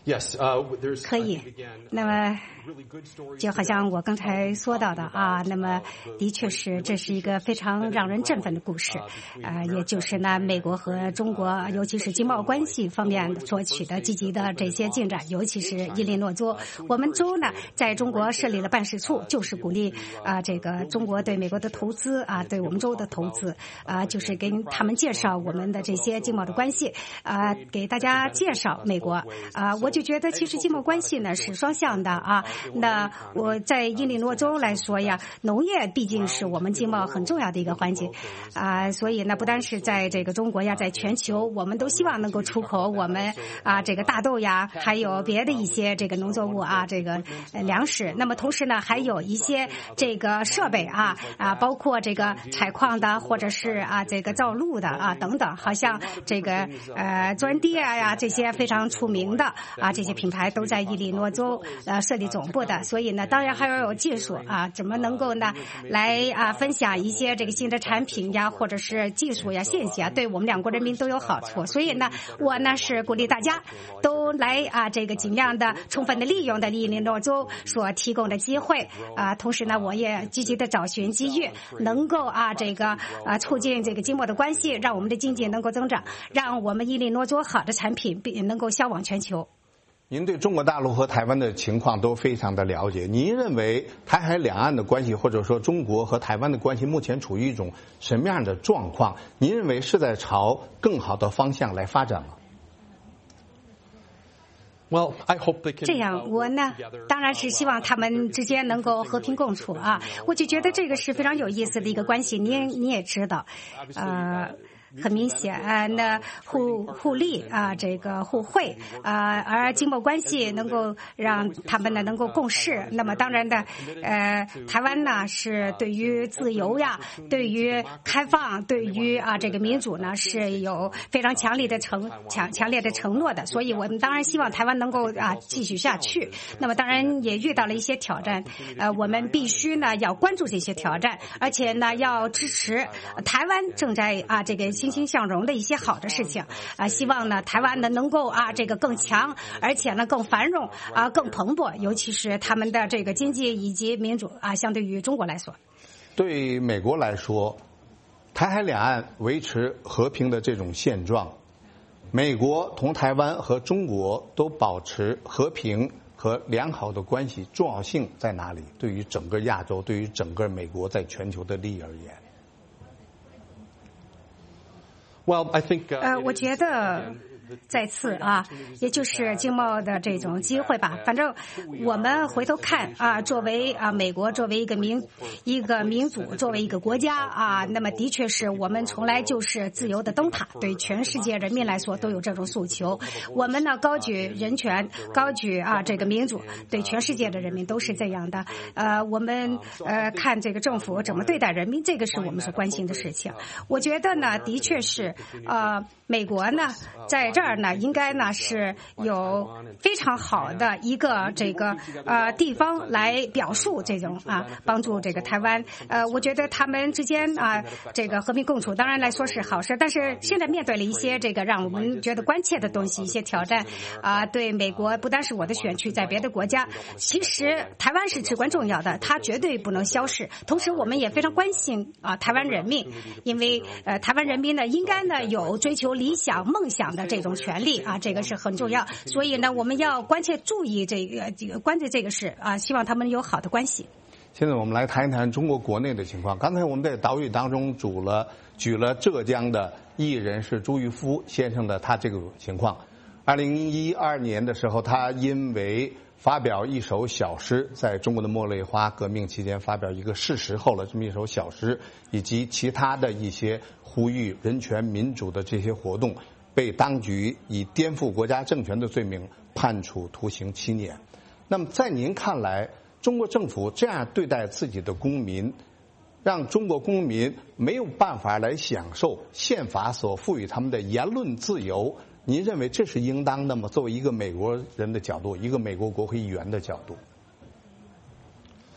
Yes, uh, there's. 可以。那么，就好像我刚才说到的啊，那么的确是这是一个非常让人振奋的故事啊、呃，也就是呢，美国和中国，尤其是经贸关系方面所取得积极的这些进展，尤其是伊利诺州，我们州呢在中国设立了办事处，就是鼓励啊、呃、这个中国对美国的投资啊，对我们州的投资啊、呃，就是给他们介绍我们的这些经贸的关系啊、呃，给大家介绍美国啊、呃，我就觉得其实经贸关系呢是双向的啊。那我在伊利诺州来说呀，农业毕竟是我们经贸很重要的一个环节啊、呃，所以呢，不单是在这个中国呀，在全球，我们都希望能够出口我们啊这个大豆呀，还有别的一些这个农作物啊，这个粮食。那么同时呢，还有一些这个设备啊啊，包括这个采矿的，或者是啊这个造路的啊等等，好像这个呃专利呀这些非常出名的啊这些品牌都在伊利诺州呃设立总部的。所以呢，当然还要有技术啊，怎么能够呢来啊分享一些这个新的产品呀，或者是技术呀、信息啊，对我们两国人民都有好处。所以呢，我呢是鼓励大家都来啊这个尽量的充分的利用的伊利诺州所提供的机会啊，同时呢，我也积极的找寻机遇，能够啊这个啊促进这个经贸的关系，让我们的经济能够增长，让我们伊利诺州好的产品并能够销往全球。 您对中国大陆和台湾的情况都非常的了解，您认为台海两岸的关系，或者说中国和台湾的关系目前处于一种什么样的状况？您认为是在朝更好的方向来发展吗？ Well, I hope they can. 这样，我呢，当然是希望他们之间能够和平共处啊。我就觉得这个是非常有意思的一个关系，你你也知道，呃。很明显啊，那互互利啊，这个互惠啊，而经贸关系能够让他们呢能够共事。那么当然的，呃，台湾呢是对于自由呀，对于开放，对于啊这个民主呢是有非常强烈的承强强烈的承诺的。所以我们当然希望台湾能够啊继续下去。那么当然也遇到了一些挑战，呃，我们必须呢要关注这些挑战，而且呢要支持台湾正在啊这个。 欣欣向荣的一些好的事情啊，希望呢台湾呢能够啊这个更强，而且呢更繁荣啊更蓬勃，尤其是他们的这个经济以及民主啊，相对于中国来说， 对美国来说，台海两岸维持和平的这种现状，美国同台湾和中国都保持和平和良好的关系，重要性在哪里？对于整个亚洲，对于整个美国在全球的利益而言。 Well, I think. 呃，我觉得。 再次啊，也就是经贸的这种机会吧。反正我们回头看啊，作为啊美国作为一个民一个民主，作为一个国家啊，那么的确是我们从来就是自由的灯塔，对全世界人民来说都有这种诉求。我们呢高举人权，高举啊这个民主，对全世界的人民都是这样的。呃，我们呃看这个政府怎么对待人民，这个是我们所关心的事情。我觉得呢，的确是呃美国呢在 这儿呢，应该呢是有非常好的一个这个呃地方来表述这种啊帮助这个台湾。呃，我觉得他们之间啊这个和平共处，当然来说是好事，但是现在面对了一些这个让我们觉得关切的东西，一些挑战啊，对美国不单是我的选区，在别的国家，其实台湾是至关重要的，它绝对不能消逝。同时，我们也非常关心啊台湾人民，因为呃台湾人民呢应该呢有追求理想梦想的这种 权利啊，这个是很重要，所以呢，我们要关切注意这个这个关注这个事啊，希望他们有好的关系。 现在我们来谈一谈中国国内的情况。刚才我们在导语当中举了举了浙江的艺人是朱玉夫先生的他这个情况。二零一二年的时候，他因为发表一首小诗，在中国的茉莉花革命期间发表一个是时候了这么一首小诗，以及其他的一些呼吁人权民主的这些活动， 被当局以颠覆国家政权的罪名判处徒刑七年。那么，在您看来，中国政府这样对待自己的公民，让中国公民没有办法来享受宪法所赋予他们的言论自由，您认为这是应当的吗？作为一个美国人的角度，一个美国国会议员的角度。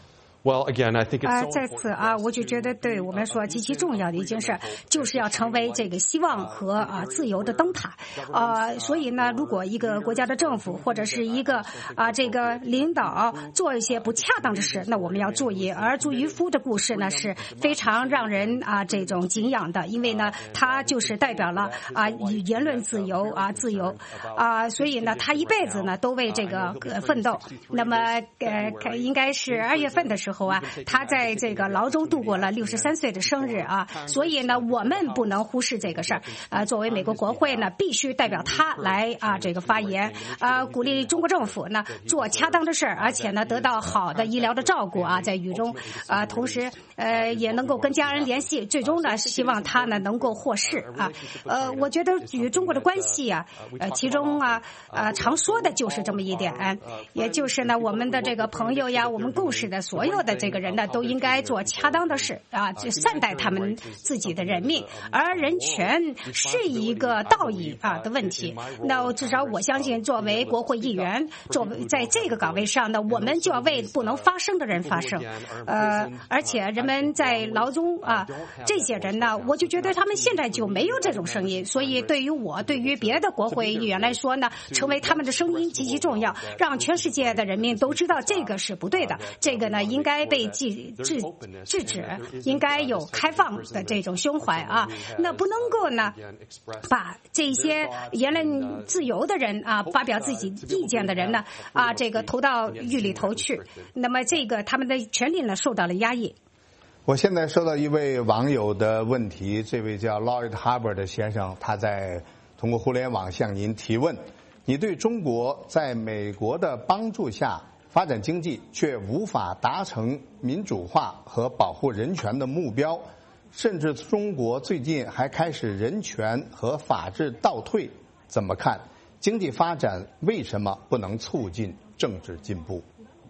Well, again, I think it's 啊， so 在此啊，我就觉得对我们来说极其重要的一件事，就是要成为这个希望和啊自由的灯塔。啊，所以呢，如果一个国家的政府或者是一个啊这个领导做一些不恰当的事，那我们要注意。而朱渔夫的故事呢，是非常让人啊这种敬仰的，因为呢，他就是代表了啊言论自由啊自由啊，所以呢，他一辈子呢都为这个呃奋斗。那么呃，应该是二月份的时候啊，他在这个牢中度过了六十三岁的生日啊，所以呢，我们不能忽视这个事儿。啊，作为美国国会呢，必须代表他来啊这个发言啊，鼓励中国政府呢做恰当的事儿，而且呢得到好的医疗的照顾啊，在狱中啊，同时呃也能够跟家人联系，最终呢希望他呢能够获释啊。呃，我觉得与中国的关系啊，呃，其中啊呃常说的就是这么一点，也就是呢我们的这个朋友呀，我们共识的所有的这个人呢，都应该做恰当的事啊，就善待他们自己的人命。而人权是一个道义啊的问题，那至少我相信，作为国会议员，作为在这个岗位上呢，我们就要为不能发声的人发声。呃，而且人们在牢中啊，这些人呢，我就觉得他们现在就没有这种声音，所以对于我，对于别的国会议员来说呢，成为他们的声音极其重要，让全世界的人民都知道这个是不对的，这个呢应该被制制制止，应该有开放的这种胸怀啊，那不能够呢把这些言论自由的人啊，发表自己意见的人呢啊，这个投到狱里头去，那么这个他们的权利呢受到了压抑。 我现在收到一位网友的问题，这位叫 Lloyd Hubbard 的先生，他在通过互联网向您提问：你对中国在美国的帮助下发展经济，却无法达成民主化和保护人权的目标，甚至中国最近还开始人权和法治倒退，怎么看？经济发展为什么不能促进政治进步？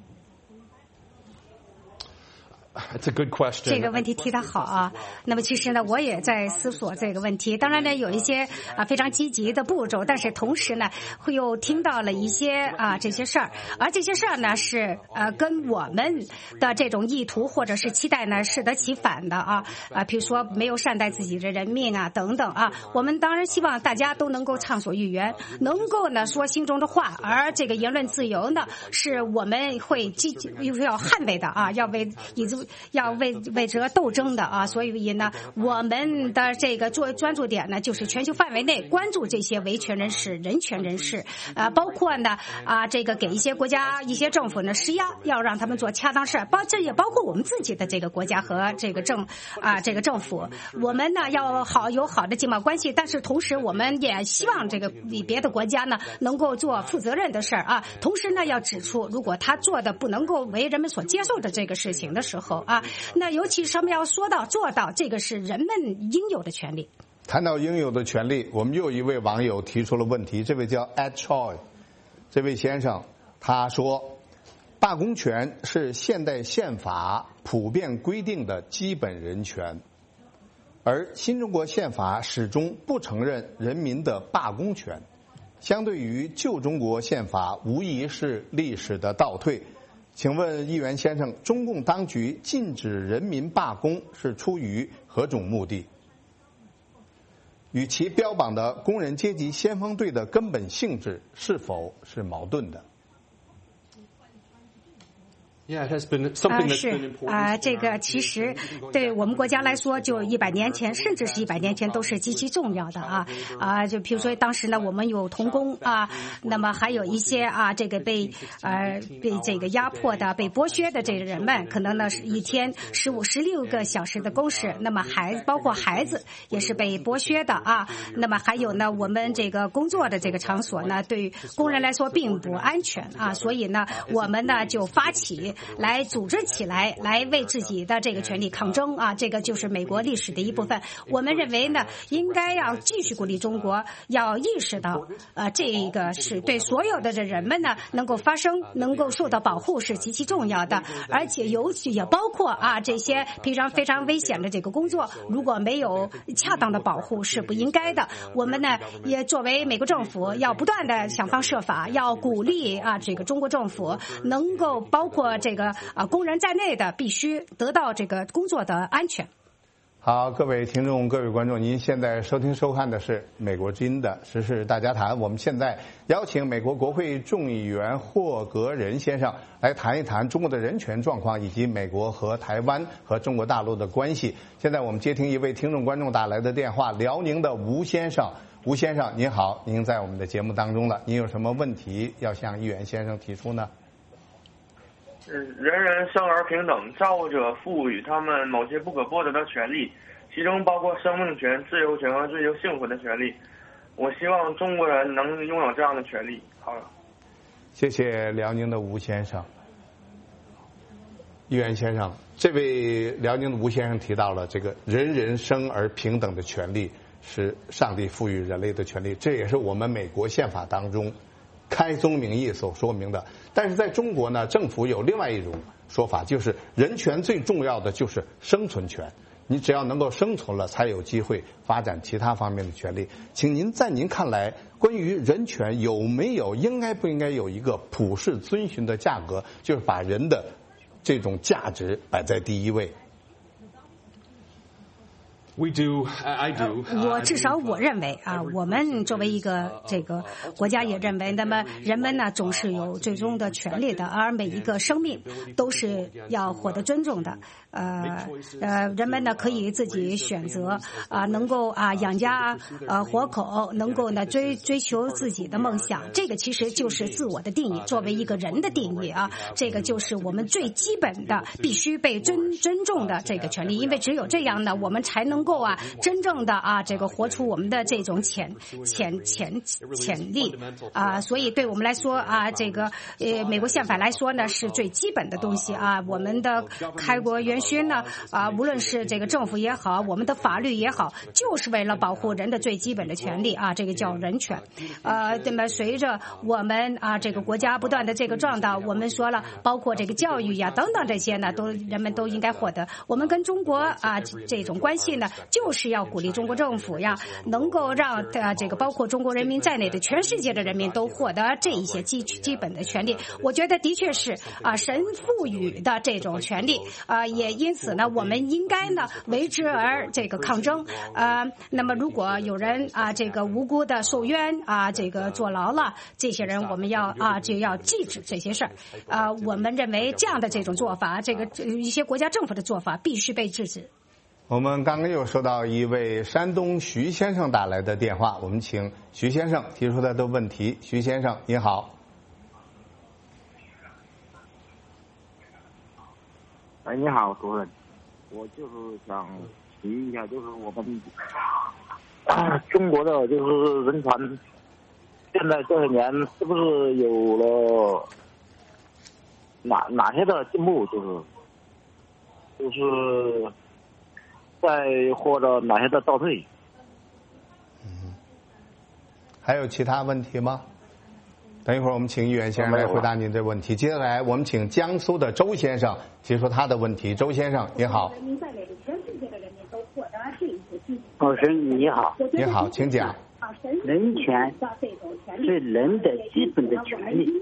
It's a good question. 这个问题提得好啊。那么其实呢，我也在思索这个问题。当然呢，有一些啊非常积极的步骤，但是同时呢，会又听到了一些啊这些事儿，而这些事儿呢是呃跟我们的这种意图或者是期待呢适得其反的啊啊，比如说没有善待自己的人命啊等等啊。我们当然希望大家都能够畅所欲言，能够呢说心中的话，而这个言论自由呢，是我们会积极要捍卫的啊，要为以足。 要为为这斗争的啊，所以呢，我们的这个做专注点呢，就是全球范围内关注这些维权人士、人权人士，啊，包括呢啊，这个给一些国家、一些政府呢施压，要让他们做恰当事，包这也包括我们自己的这个国家和这个政啊这个政府，我们呢要好有好的经贸关系，但是同时我们也希望这个别的国家呢能够做负责任的事儿啊，同时呢要指出，如果他做的不能够为人们所接受的这个事情的时候。 啊，那尤其上面要说到做到，这个是人们应有的权利。 谈到应有的权利，我们又一位网友提出了问题，这位叫 Ed Choi， 这位先生他说，罢工权是现代宪法普遍规定的基本人权，而新中国宪法始终不承认人民的罢工权，相对于旧中国宪法，无疑是历史的倒退。 请问议员先生，中共当局禁止人民罢工是出于何种目的？与其标榜的工人阶级先锋队的根本性质是否是矛盾的？ Yeah, it has been something that's been important. 啊，是啊，这个其实对我们国家来说，就一百年前，甚至是一百年前，都是极其重要的啊啊！就比如说当时呢，我们有童工啊，那么还有一些啊，这个被呃被这个压迫的、被剥削的这个人们，可能呢是一天十五、十六个小时的工时，那么还包括孩子也是被剥削的啊。那么还有呢，我们这个工作的这个场所呢，对工人来说并不安全啊，所以呢，我们呢就发起。 来组织起来，来为自己的这个权利抗争啊！这个就是美国历史的一部分。我们认为呢，应该要继续鼓励中国，要意识到，呃，这个是对所有的人们呢能够发声、能够受到保护是极其重要的。而且尤其也包括啊这些非常非常危险的这个工作，如果没有恰当的保护是不应该的。我们呢也作为美国政府，要不断的想方设法，要鼓励啊这个中国政府能够包括这。 这个啊工人在内的必须得到这个工作的安全。 好，各位听众、各位观众，您现在收听收看的是美国之音的时事大家谈。我们现在邀请美国国会众议员霍格仁先生来谈一谈中国的人权状况，以及美国和台湾和中国大陆的关系。现在我们接听一位听众观众打来的电话，辽宁的吴先生。吴先生您好，您在我们的节目当中了，您有什么问题要向议员先生提出呢？ 人人生而平等，造物者赋予他们某些不可剥夺的权利，其中包括生命权、自由权和追求幸福的权利。我希望中国人能拥有这样的权利。好了， 谢谢辽宁的吴先生。议员先生，这位辽宁的吴先生提到了这个人人生而平等的权利是上帝赋予人类的权利，这也是我们美国宪法当中开宗明义所说明的。但是在中国呢，政府有另外一种说法，就是人权最重要的就是生存权，你只要能够生存了，才有机会发展其他方面的权利。请您在您看来，关于人权有没有应该不应该有一个普世遵循的价格，就是把人的这种价值摆在第一位 ？We do, I do. 我至少我认为啊，我们作为一个这个国家也认为，那么人们呢总是有最终的权利的，而每一个生命都是要获得尊重的。呃呃，人们呢可以自己选择啊，能够啊养家呃活口，能够呢追追求自己的梦想，这个其实就是自我的定义，作为一个人的定义啊，这个就是我们最基本的必须被尊尊重的这个权利，因为只有这样呢，我们才能够啊真正的啊这个活出我们的这种潜潜潜潜力啊，所以对我们来说啊，这个呃美国宪法来说呢是最基本的东西啊，我们的开国元勋呢啊，无论是这个政府也好，我们的法律也好，就是为了保护人的最基本的权利啊，这个叫人权。呃，那么随着我们啊这个国家不断的这个壮大，我们说了，包括这个教育呀等等这些呢，都人们都应该获得。我们跟中国啊这种关系呢，就是要鼓励中国政府呀，能够让啊这个包括中国人民在内的全世界的人民都获得这一些基基本的权利。我觉得的确是啊神赋予的这种权利啊，也因此呢，我们应该呢为之而这个抗争。呃，那么如果有人啊这个无辜的受冤啊这个坐牢了，这些人我们要啊就要禁止这些事儿。啊，我们认为这样的这种做法，这个一些国家政府的做法必须被制止。 我们刚刚又收到一位山东徐先生打来的电话，我们请徐先生提出他的问题。徐先生您好。 哎，你好，主任，我就是想提一下，就是我们啊中国的就是人权，现在这些年是不是有了哪哪些的进步？就是就是在或者哪些的倒退？ 嗯，还有其他问题吗？等一会儿我们请议员先生来回答您的问题。接下来我们请江苏的周先生提出他的问题。周先生您好。 老师你好。 你好，请讲。 人权是人的基本的权利，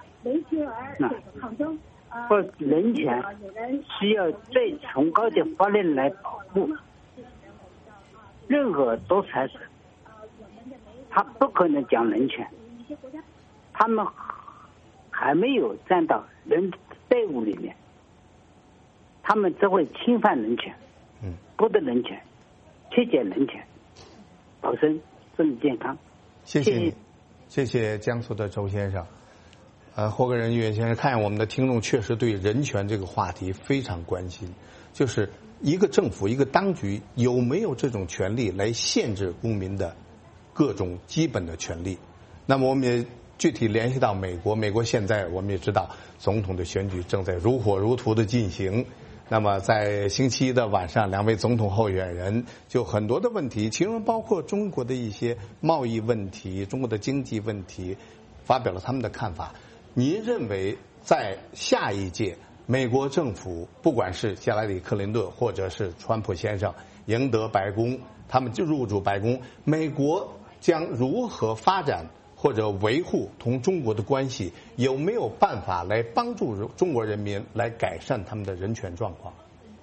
啊，或人权需要最崇高的法律来保护。任何独裁者，他不可能讲人权，他们还没有站到人队伍里面，他们只会侵犯人权， 嗯， 剥夺人权，曲解人权，保身身体健康。 谢谢你，谢谢江苏的周先生。呃，霍格仁议员先生，看我们的听众确实对人权这个话题非常关心，就是一个政府、一个当局有没有这种权利来限制公民的各种基本的权利。那么我们也具体联系到美国，美国现在我们也知道，总统的选举正在如火如荼的进行。那么在星期一的晚上，两位总统候选人就很多的问题，其中包括中国的一些贸易问题、中国的经济问题，发表了他们的看法。您认为在下一届美国政府，不管是希拉里·克林顿或者是川普先生赢得白宫，他们就入主白宫，美国将如何发展或者维护同中国的关系，有没有办法来帮助中国人民来改善他们的人权状况？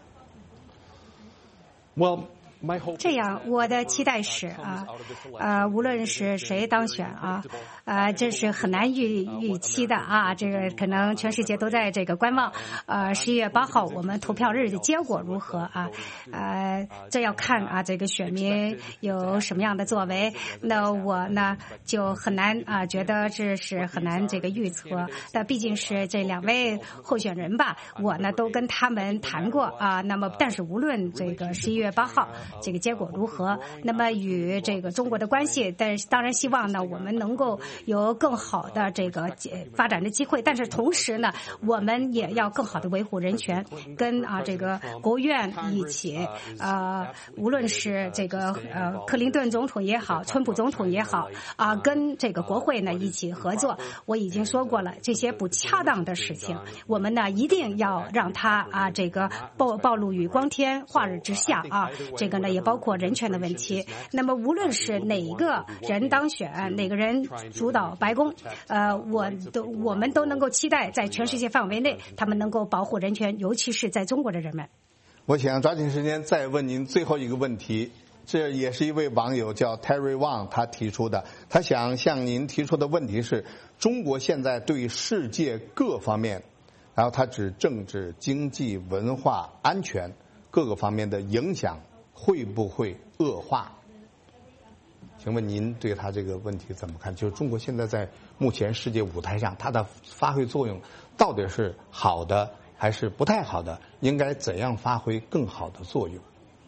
Well, my hope 这样，我的期待是啊，呃，无论是谁当选啊，呃，这是很难预预期的啊。这个可能全世界都在这个观望。呃，十一月八号我们投票日的结果如何啊？呃，这要看啊，这个选民有什么样的作为。那我呢就很难啊，觉得这是很难这个预测。那毕竟是这两位候选人吧，我呢都跟他们谈过啊。那么，但是无论这个十一月八号。 这个结果如何？那么与这个中国的关系，但是当然希望呢，我们能够有更好的这个发展的机会。但是同时呢，我们也要更好的维护人权，跟啊这个国务院一起，呃，无论是这个呃克林顿总统也好，川普总统也好，啊，跟这个国会呢一起合作。我已经说过了，这些不恰当的事情，我们呢一定要让它啊这个暴暴露于光天化日之下啊，这个。 也包括人权的问题。那么，无论是哪一个人当选，哪个人主导白宫，呃，我都我们都能够期待，在全世界范围内，他们能够保护人权，尤其是在中国的人们。 我想抓紧时间再问您最后一个问题，这也是一位网友叫 Terry Wang 他提出的，他想向您提出的问题是：中国现在对世界各方面，然后他指政治、经济、文化、安全各个方面的影响。 会不会恶化？请问您对他这个问题怎么看？就是中国现在在目前世界舞台上，它的发挥作用到底是好的还是不太好的？应该怎样发挥更好的作用？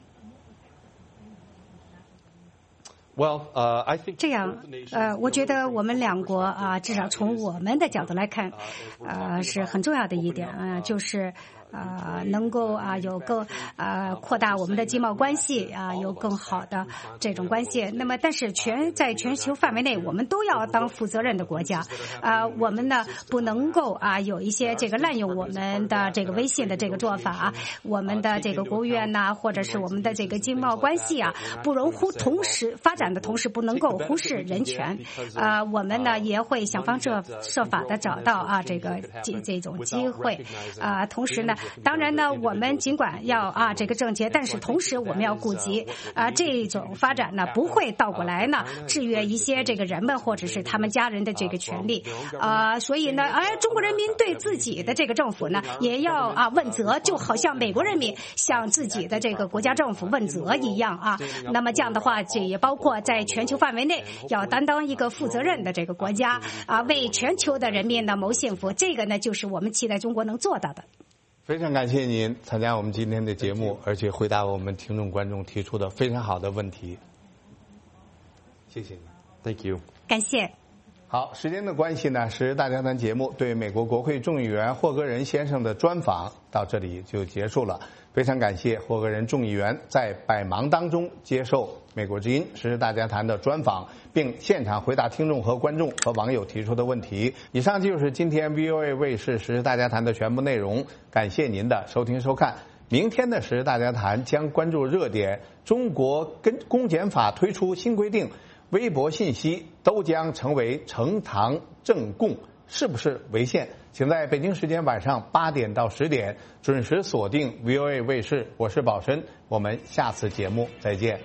Well, uh, I think 这样，呃，我觉得我们两国啊，至少从我们的角度来看，呃，是很重要的一点啊，就是。 呃，能够啊有更呃扩大我们的经贸关系啊，有更好的这种关系。那么，但是全在全球范围内，我们都要当负责任的国家。啊，我们呢不能够啊有一些这个滥用我们的这个微信的这个做法，我们的这个国务院呐、啊，或者是我们的这个经贸关系啊，不容忽同时发展的同时，不能够忽视人权。啊，我们呢也会想方设设法的找到啊这个这这种机会。啊，同时呢。 当然呢，我们尽管要啊这个症结，但是同时我们要顾及啊这种发展呢不会倒过来呢制约一些这个人们或者是他们家人的这个权利啊，所以呢，哎，中国人民对自己的这个政府呢也要啊问责，就好像美国人民向自己的这个国家政府问责一样啊。那么这样的话，这也包括在全球范围内要担当一个负责任的这个国家啊，为全球的人民呢谋幸福。这个呢，就是我们期待中国能做到的。 非常感谢您参加我们今天的节目，而且回答我们听众观众提出的非常好的问题。谢谢您 ，Thank you， 感谢。 好，时间的关系呢，是大家谈节目对美国国会众议员霍格仁先生的专访到这里就结束了。非常感谢霍格仁众议员在百忙当中接受美国之音时事大家谈的专访，并现场回答听众和观众和网友提出的问题。以上就是今天 V O A 卫视时事大家谈的全部内容，感谢您的收听收看。明天的时事大家谈将关注热点：中国跟公检法推出新规定，微博信息都将成为呈堂证供，是不是违宪？请在北京时间晚上八点到十点准时锁定 V O A 卫视，我是宝申，我们下次节目再见。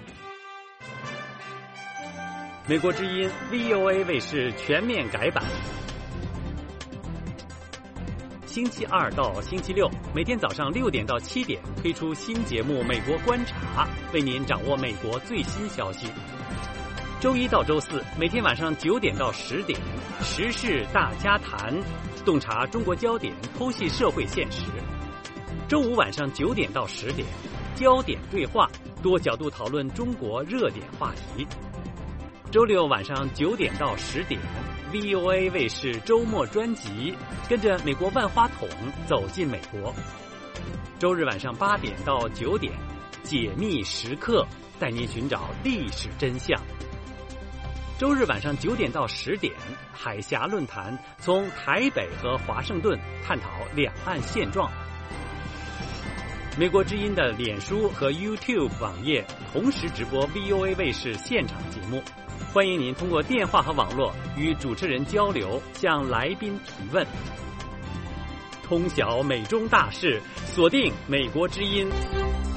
美国之音 V O A 卫视全面改版，星期二到星期六每天早上六点到七点推出新节目《美国观察》，为您掌握美国最新消息。周一到周四每天晚上九点到十点，时事大家谈，洞察中国焦点，剖析社会现实。周五晚上九点到十点，焦点对话，多角度讨论中国热点话题。周六晚上九点到十点 ，V O A 卫视周末专辑，跟着美国万花筒走进美国。周日晚上八点到九点，解密时刻，带您寻找历史真相。周日晚上九点到十点，海峡论坛从台北和华盛顿探讨两岸现状。美国之音的脸书和 YouTube 网页同时直播 V O A 卫视现场节目。 欢迎您通过电话和网络与主持人交流，向来宾提问。通晓美中大事，锁定美国之音。